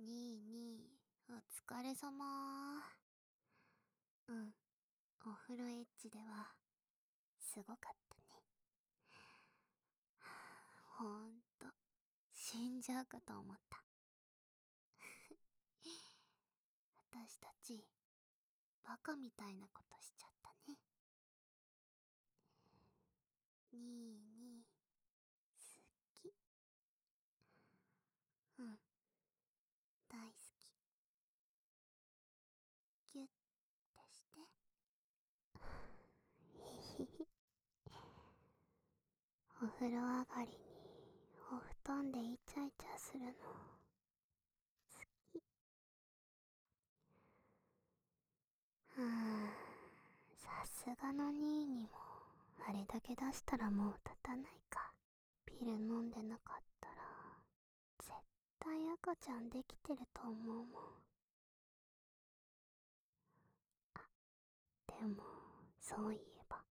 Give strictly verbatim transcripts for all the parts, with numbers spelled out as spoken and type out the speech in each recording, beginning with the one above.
にいにい、お疲れさま。うん、お風呂エッチでは、すごかったね。ほんと、死んじゃうかと思った。私たち、バカみたいなことしちゃったね。にいに、好き。うん、大好き。ギュッてして。ひひひ。お風呂上がりに、お布団でイチャイチャするの、好き。はぁ、さすがのにいにも、あれだけ出したらもう立たないか。ピル飲んでなかったら、絶対赤ちゃんできてると思うもん。あ、でも、そういえば。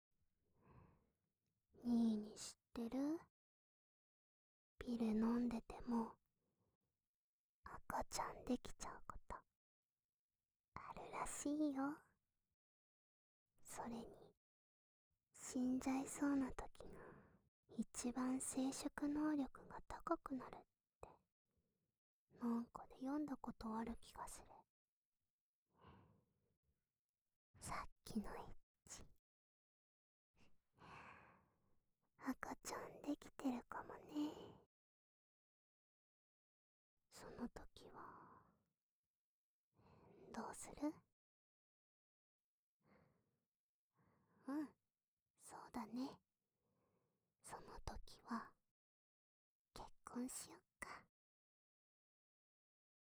にいに知ってる？ピル飲んでても、赤ちゃんできちゃうこと、あるらしいよ。それに、死んじゃいそうな時が、一番生殖能力が高くなるって、なんかで読んだことある気がする。さっきのエッチ、赤ちゃんできてるかもね。その時は、どうする？うん、そうだね。その時は、結婚しよっ